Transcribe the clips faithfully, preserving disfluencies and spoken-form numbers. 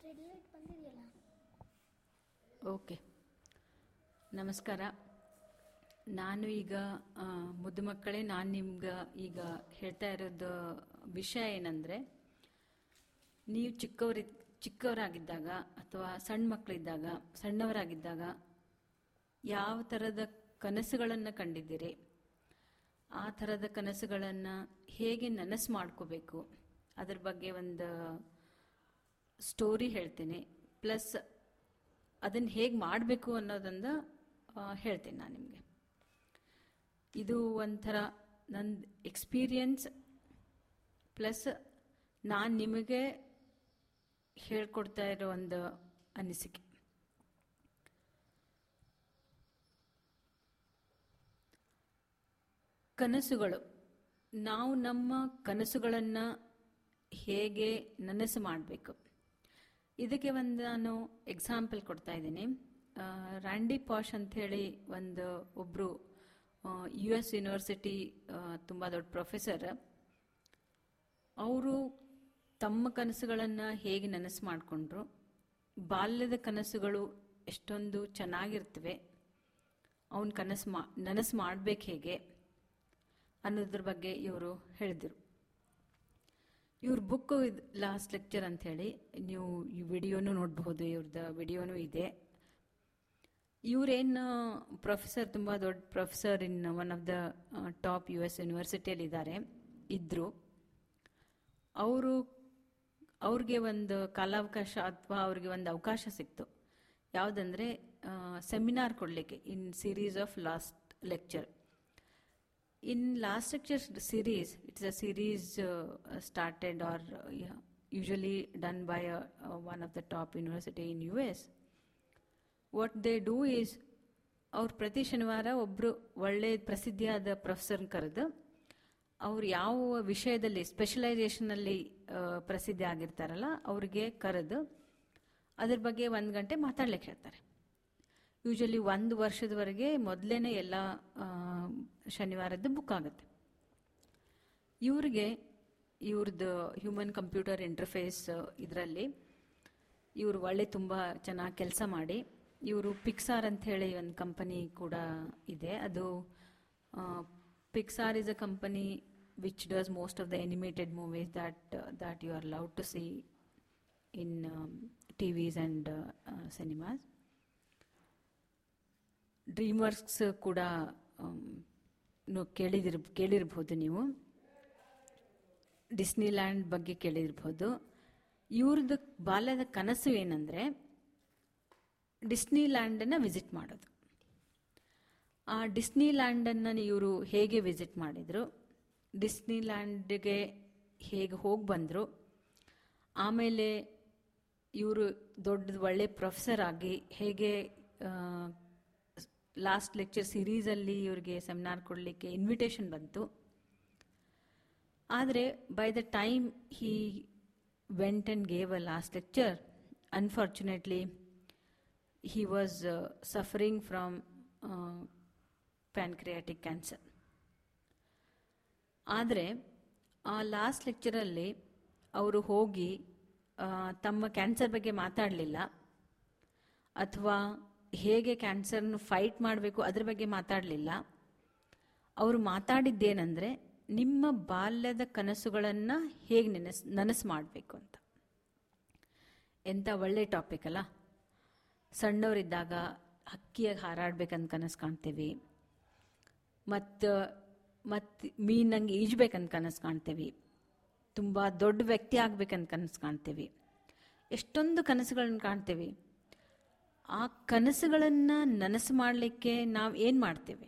Okay, ನಮಸ್ಕಾರ. ನಾನು ಈಗ ಮುದ್ದು ಮಕ್ಕಳೇ, ನಾನು ನಿಮ್ಗೆ ಈಗ ಹೇಳ್ತಾ ಇರೋದು ವಿಷಯ ಏನಂದರೆ, ನೀವು ಚಿಕ್ಕವರಿ ಚಿಕ್ಕವರಾಗಿದ್ದಾಗ ಅಥವಾ ಸಣ್ಣ ಮಕ್ಕಳಿದ್ದಾಗ, ಸಣ್ಣವರಾಗಿದ್ದಾಗ ಯಾವ ಥರದ ಕನಸುಗಳನ್ನು ಕಂಡಿದ್ದೀರಿ, ಆ ಥರದ ಕನಸುಗಳನ್ನು ಹೇಗೆ ನನಸು ಮಾಡ್ಕೋಬೇಕು, ಅದ್ರ ಬಗ್ಗೆ ಒಂದು ಸ್ಟೋರಿ ಹೇಳ್ತೀನಿ. ಪ್ಲಸ್ ಅದನ್ನು ಹೇಗೆ ಮಾಡಬೇಕು ಅನ್ನೋದನ್ನು ಹೇಳ್ತೀನಿ ನಾನು ನಿಮಗೆ. ಇದು ಒಂಥರ ನನ್ನ ಎಕ್ಸ್ಪೀರಿಯನ್ಸ್ ಪ್ಲಸ್ ನಾನು ನಿಮಗೆ ಹೇಳ್ಕೊಡ್ತಾ ಇರೋ ಒಂದು ಅನಿಸಿಕೆ. ಕನಸುಗಳು, ನಾವು ನಮ್ಮ ಕನಸುಗಳನ್ನು ಹೇಗೆ ನನಸು ಮಾಡಬೇಕು, ಇದಕ್ಕೆ ಒಂದು ನಾನು ಎಕ್ಸಾಂಪಲ್ ಕೊಡ್ತಾ ಇದ್ದೀನಿ. ರ್ಯಾಂಡಿ ಪಾಶ್ ಅಂಥೇಳಿ ಒಂದು ಒಬ್ಬರು ಯು ಎಸ್ ಯೂನಿವರ್ಸಿಟಿ ತುಂಬ ದೊಡ್ಡ ಪ್ರೊಫೆಸರ್. ಅವರು ತಮ್ಮ ಕನಸುಗಳನ್ನು ಹೇಗೆ ನನಸು ಮಾಡಿಕೊಂಡ್ರು, ಬಾಲ್ಯದ ಕನಸುಗಳು ಎಷ್ಟೊಂದು ಚೆನ್ನಾಗಿರ್ತವೆ, ಅವನ ಕನಸು ಮಾ ನನಸು ಮಾಡಬೇಕು ಹೇಗೆ ಅನ್ನೋದ್ರ ಬಗ್ಗೆ ಇವರು ಹೇಳಿದರು. ಇವ್ರ ಬುಕ್ ಲಾಸ್ಟ್ ಲೆಕ್ಚರ್ ಅಂಥೇಳಿ, ನೀವು ಈ ವಿಡಿಯೋನು ನೋಡಬಹುದು, ಇವ್ರದ್ದು ವಿಡಿಯೋನೂ ಇದೆ. ಇವರೇನು ಪ್ರೊಫೆಸರ್, ತುಂಬ ದೊಡ್ಡ professor in one of the top U S ಯೂನಿವರ್ಸಿಟಿಯಲ್ಲಿ ಇದ್ದಾರೆ ಇದ್ದರು. ಅವರು ಅವ್ರಿಗೆ ಒಂದು ಕಾಲಾವಕಾಶ ಅಥವಾ ಅವ್ರಿಗೆ ಒಂದು ಅವಕಾಶ ಸಿಕ್ತು. ಯಾವುದಂದರೆ ಸೆಮಿನಾರ್ ಕೊಡಲಿಕ್ಕೆ in series of last lecture. In last lecture series, it's a series uh, started or uh, yeah, usually done by a, uh, one of the top university in U S. What they do is, ಅವ್ರು ಪ್ರತಿ ಶನಿವಾರ ಒಬ್ಬರು ಒಳ್ಳೆ ಪ್ರಸಿದ್ಧಿಯಾದ ಪ್ರೊಫೆಸರ್ನ ಕರೆದು, ಅವ್ರು ಯಾವ ವಿಷಯದಲ್ಲಿ ಸ್ಪೆಷಲೈಸೇಷನಲ್ಲಿ ಪ್ರಸಿದ್ಧಿ ಆಗಿರ್ತಾರಲ್ಲ ಅವ್ರಿಗೆ ಕರೆದು ಅದ್ರ ಬಗ್ಗೆ ಒಂದು ಗಂಟೆ ಮಾತಾಡ್ಲಿಕ್ಕೆ ಹೇಳ್ತಾರೆ. ಯೂಶಲಿ ಒಂದು ವರ್ಷದವರೆಗೆ ಮೊದಲೇನೆ ಎಲ್ಲ ಶನಿವಾರದ್ದು ಬುಕ್ ಆಗುತ್ತೆ. ಇವ್ರಿಗೆ ಇವ್ರದ್ದು ಹ್ಯೂಮನ್ ಕಂಪ್ಯೂಟರ್ ಇಂಟರ್ಫೇಸ್ ಇದರಲ್ಲಿ ಇವರು ಒಳ್ಳೆ ತುಂಬ ಚೆನ್ನಾಗಿ ಕೆಲಸ ಮಾಡಿ, ಇವರು ಪಿಕ್ಸಾರ್ ಅಂಥೇಳಿ ಒಂದು ಕಂಪನಿ ಕೂಡ ಇದೆ. ಅದು Pixar is a company which does most of the animated movies that that you are loved to see in TVs and cinemas. DreamWorks ಕೂಡ ಕೇಳಿದಿರ್ ಕೇಳಿರ್ಬೋದು ನೀವು. ಡಿಸ್ನಿಲ್ಯಾಂಡ್ ಬಗ್ಗೆ ಕೇಳಿರ್ಬೋದು. ಇವ್ರದ್ದು ಬಾಲ್ಯದ ಕನಸು ಏನಂದರೆ ಡಿಸ್ನಿಲ್ಯಾಂಡನ್ನು ವಿಸಿಟ್ ಮಾಡೋದು. ಆ ಡಿಸ್ನಿಲ್ಯಾಂಡನ್ನು ಇವರು ಹೇಗೆ ವಿಸಿಟ್ ಮಾಡಿದರು, ಡಿಸ್ನಿಲ್ಯಾಂಡ್ಗೆ ಹೇಗೆ ಹೋಗಿ ಬಂದರು, ಆಮೇಲೆ ಇವರು ದೊಡ್ಡ ಒಳ್ಳೆ ಪ್ರೊಫೆಸರ್ ಆಗಿ ಹೇಗೆ ಲಾಸ್ಟ್ ಲೆಕ್ಚರ್ ಸೀರೀಸಲ್ಲಿ ಇವ್ರಿಗೆ ಸೆಮಿನಾರ್ ಕೊಡಲಿಕ್ಕೆ ಇನ್ವಿಟೇಷನ್ ಬಂತು. ಆದರೆ by the time he went and gave a last lecture, unfortunately he was suffering from pancreatic cancer. ಆದರೆ ಆ ಲಾಸ್ಟ್ ಲೆಕ್ಚರಲ್ಲಿ ಅವರು ಹೋಗಿ ತಮ್ಮ ಕ್ಯಾನ್ಸರ್ ಬಗ್ಗೆ ಮಾತಾಡಲಿಲ್ಲ, ಅಥವಾ ಹೇಗೆ ಕ್ಯಾನ್ಸರ್ನ ಫೈಟ್ ಮಾಡಬೇಕು ಅದ್ರ ಬಗ್ಗೆ ಮಾತಾಡಲಿಲ್ಲ. ಅವರು ಮಾತಾಡಿದ್ದೇನೆಂದರೆ ನಿಮ್ಮ ಬಾಲ್ಯದ ಕನಸುಗಳನ್ನು ಹೇಗೆ ನೆನಸ್ ನನಸು ಮಾಡಬೇಕು ಅಂತ. ಎಂಥ ಒಳ್ಳೆ ಟಾಪಿಕ್ ಅಲ್ಲ. ಸಣ್ಣವರಿದ್ದಾಗ ಹಕ್ಕಿಯಾಗಿ ಹಾರಾಡ್ಬೇಕಂತ ಕನಸು ಕಾಣ್ತೇವೆ, ಮತ್ತು ಮತ್ತು ಮೀನಂಗೆ ಈಜ್ಬೇಕಂತ ಕನಸು ಕಾಣ್ತೇವೆ, ತುಂಬ ದೊಡ್ಡ ವ್ಯಕ್ತಿ ಆಗ್ಬೇಕಂತ ಕನಸು ಕಾಣ್ತೇವೆ, ಎಷ್ಟೊಂದು ಕನಸುಗಳನ್ನು ಕಾಣ್ತೇವೆ. ಆ ಕನಸುಗಳನ್ನು ನನಸು ಮಾಡಲಿಕ್ಕೆ ನಾವು ಏನು ಮಾಡ್ತೇವೆ?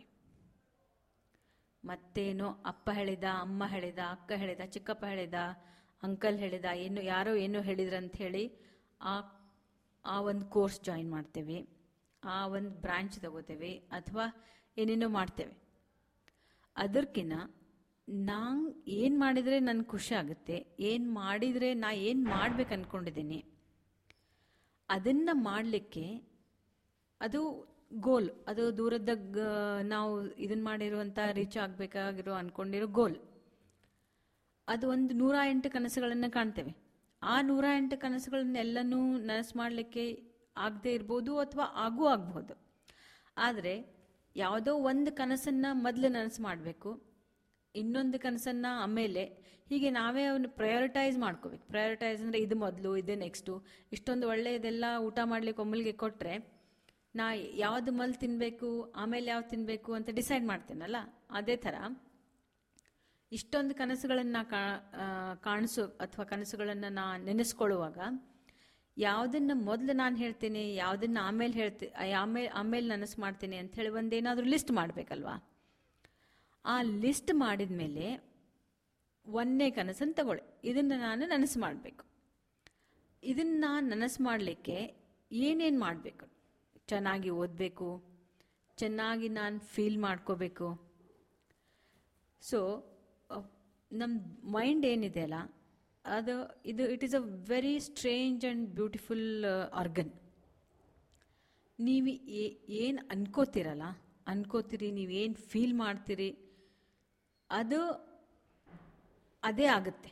ಮತ್ತೇನೋ ಅಪ್ಪ ಹೇಳಿದ, ಅಮ್ಮ ಹೇಳಿದ, ಅಕ್ಕ ಹೇಳಿದ, ಚಿಕ್ಕಪ್ಪ ಹೇಳಿದ, ಅಂಕಲ್ ಹೇಳಿದ, ಏನು ಯಾರೋ ಏನೋ ಹೇಳಿದ್ರಂತ ಹೇಳಿ ಆ ಆ ಒಂದು ಕೋರ್ಸ್ ಜಾಯಿನ್ ಮಾಡ್ತೇವೆ, ಆ ಒಂದು ಬ್ರಾಂಚ್ ತಗೋತೇವೆ, ಅಥವಾ ಏನೇನೋ ಮಾಡ್ತೇವೆ. ಅದಕ್ಕಿಂತ ನಾನು ಏನು ಮಾಡಿದರೆ ನನಗೆ ಖುಷಿ ಆಗುತ್ತೆ, ಏನು ಮಾಡಿದರೆ ನಾ ಏನು ಮಾಡ್ಬೇಕು ಅಂದ್ಕೊಂಡಿದ್ದೀನಿ ಅದನ್ನು ಮಾಡಲಿಕ್ಕೆ, ಅದು ಗೋಲ್, ಅದು ದೂರದ ನಾವು ಇದನ್ನು ಮಾಡಿರುವಂಥ ರೀಚ್ ಆಗಬೇಕಾಗಿರೋ ಅಂದ್ಕೊಂಡಿರೋ ಗೋಲ್. ಅದು ಒಂದು ನೂರ ಎಂಟು ಕನಸುಗಳನ್ನು ಕಾಣ್ತೇವೆ. ಆ ನೂರ ಎಂಟು ಕನಸುಗಳನ್ನೆಲ್ಲನೂ ನನಸು ಮಾಡಲಿಕ್ಕೆ ಆಗದೆ ಇರ್ಬೋದು ಅಥವಾ ಆಗೂ ಆಗ್ಬೋದು. ಆದರೆ ಯಾವುದೋ ಒಂದು ಕನಸನ್ನು ಮೊದಲು ನನಸು ಮಾಡಬೇಕು, ಇನ್ನೊಂದು ಕನಸನ್ನು ಆಮೇಲೆ, ಹೀಗೆ ನಾವೇ ಅವನ್ನ ಪ್ರಯಾರಿಟೈಸ್ ಮಾಡ್ಕೋಬೇಕು. ಪ್ರಯಾರಿಟೈಸ್ ಅಂದರೆ ಇದು ಮೊದಲು, ಇದು ನೆಕ್ಸ್ಟು. ಇಷ್ಟೊಂದು ಒಳ್ಳೆಯದೆಲ್ಲ ಊಟ ಮಾಡಲಿಕ್ಕೆ ಒಮ್ಮಲಿಗೆ ಕೊಟ್ಟರೆ ನಾ ಯಾವುದು ಮೊದಲು ತಿನ್ನಬೇಕು ಆಮೇಲೆ ಯಾವ್ದು ತಿನ್ನಬೇಕು ಅಂತ ಡಿಸೈಡ್ ಮಾಡ್ತೇನಲ್ಲ, ಅದೇ ಥರ ಇಷ್ಟೊಂದು ಕನಸುಗಳನ್ನು ಕಾಣಿಸೋ ಅಥವಾ ಕನಸುಗಳನ್ನು ನಾ ನೆನೆಸ್ಕೊಳ್ಳುವಾಗ ಯಾವುದನ್ನು ಮೊದಲು ನಾನು ಹೇಳ್ತೇನೆ, ಯಾವುದನ್ನು ಆಮೇಲೆ ಹೇಳ್ತೇ ಆಮೇಲೆ ಆಮೇಲೆ ನನಸು ಮಾಡ್ತೇನೆ ಅಂತ ಹೇಳಿ ಒಂದೇನಾದರೂ ಲಿಸ್ಟ್ ಮಾಡಬೇಕಲ್ವಾ. ಆ ಲಿಸ್ಟ್ ಮಾಡಿದ ಮೇಲೆ ಒಂದನೇ ಕನಸನ್ನು ತಗೊಳ್ಳಿ, ಇದನ್ನು ನಾನು ನನಸು ಮಾಡಬೇಕು. ಇದನ್ನು ನನಸು ಮಾಡಲಿಕ್ಕೆ ಏನೇನು ಮಾಡಬೇಕು? ಚೆನ್ನಾಗಿ ಓದಬೇಕು, ಚೆನ್ನಾಗಿ ನಾನು ಫೀಲ್ ಮಾಡ್ಕೋಬೇಕು. ಸೊ ನಮ್ಮ ಮೈಂಡ್ ಏನಿದೆ ಅಲ್ಲ, ಅದು ಇದು it is a very strange and beautiful organ. ನೀವು ಏನು ಅನ್ಕೋತೀರಲ್ಲ, ಅನ್ಕೋತೀರಿ, ನೀವೇನು ಫೀಲ್ ಮಾಡ್ತೀರಿ, ಅದು ಅದೇ ಆಗುತ್ತೆ.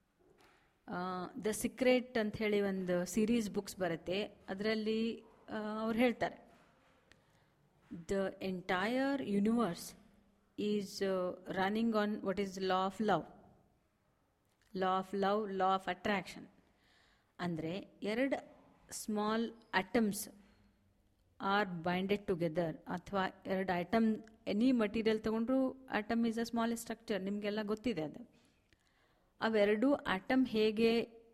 ದ ಸೀಕ್ರೆಟ್ ಅಂತ ಹೇಳಿ ಒಂದು ಸೀರೀಸ್ ಬುಕ್ಸ್ ಬರುತ್ತೆ, ಅದರಲ್ಲಿ ಅವ್ರು ಹೇಳ್ತಾರೆ the entire universe is running on what is law of love. Law of love, law of attraction. ಅಂದರೆ ಎರಡು small atoms are binded together, ಅಥವಾ ಎರಡು ಐಟಮ್, ಎನಿ ಮಟೀರಿಯಲ್ ತಗೊಂಡ್ರು atom is a small structure, ನಿಮಗೆಲ್ಲ ಗೊತ್ತಿದೆ ಅದು. ಅವೆರಡು ಆಟಮ್ ಹೇಗೆ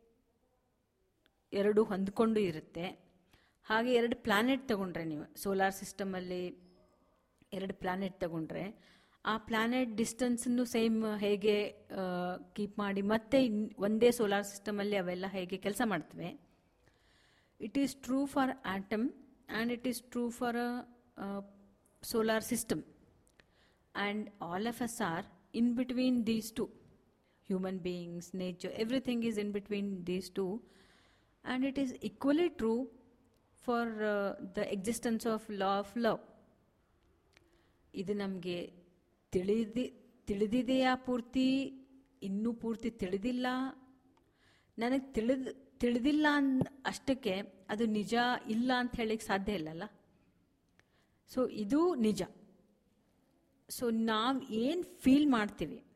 ಎರಡು ಹೊಂದ್ಕೊಂಡು ಇರುತ್ತೆ, ಹಾಗೆ ಎರಡು ಪ್ಲ್ಯಾನೆಟ್ ತಗೊಂಡ್ರೆ, ನೀವು ಸೋಲಾರ್ ಸಿಸ್ಟಮಲ್ಲಿ ಎರಡು ಪ್ಲ್ಯಾನೆಟ್ ತಗೊಂಡ್ರೆ ಆ ಪ್ಲ್ಯಾನೆಟ್ ಡಿಸ್ಟೆನ್ಸನ್ನು ಸೇಮ್ ಹೇಗೆ ಕೀಪ್ ಮಾಡಿ ಮತ್ತೆ ಒಂದೇ ಸೋಲಾರ್ ಸಿಸ್ಟಮಲ್ಲಿ ಅವೆಲ್ಲ ಹೇಗೆ ಕೆಲಸ ಮಾಡ್ತವೆ. It is true for atom and it is true for a solar system, and all of us are in between these two. Human beings, nature, everything is in between these two, and it is equally true for uh, the existence of law of love. ಇದು ನಮಗೆ ತಿಳಿದಿ ತಿಳಿದಿದೆಯಾ ಪೂರ್ತಿ, ಇನ್ನೂ ಪೂರ್ತಿ ತಿಳಿದಿಲ್ಲ. ನನಗೆ ತಿಳಿದು ತಿಳಿದಿಲ್ಲ ಅಂದ ಅಷ್ಟಕ್ಕೆ ಅದು ನಿಜ ಇಲ್ಲ ಅಂತ ಹೇಳಲಿಕ್ಕೆ ಸಾಧ್ಯ ಇಲ್ಲಲ್ಲ. ಸೊ ಇದು ನಿಜ. ಸೊ ನಾವು ಏನು ಫೀಲ್ ಮಾಡ್ತೀವಿ,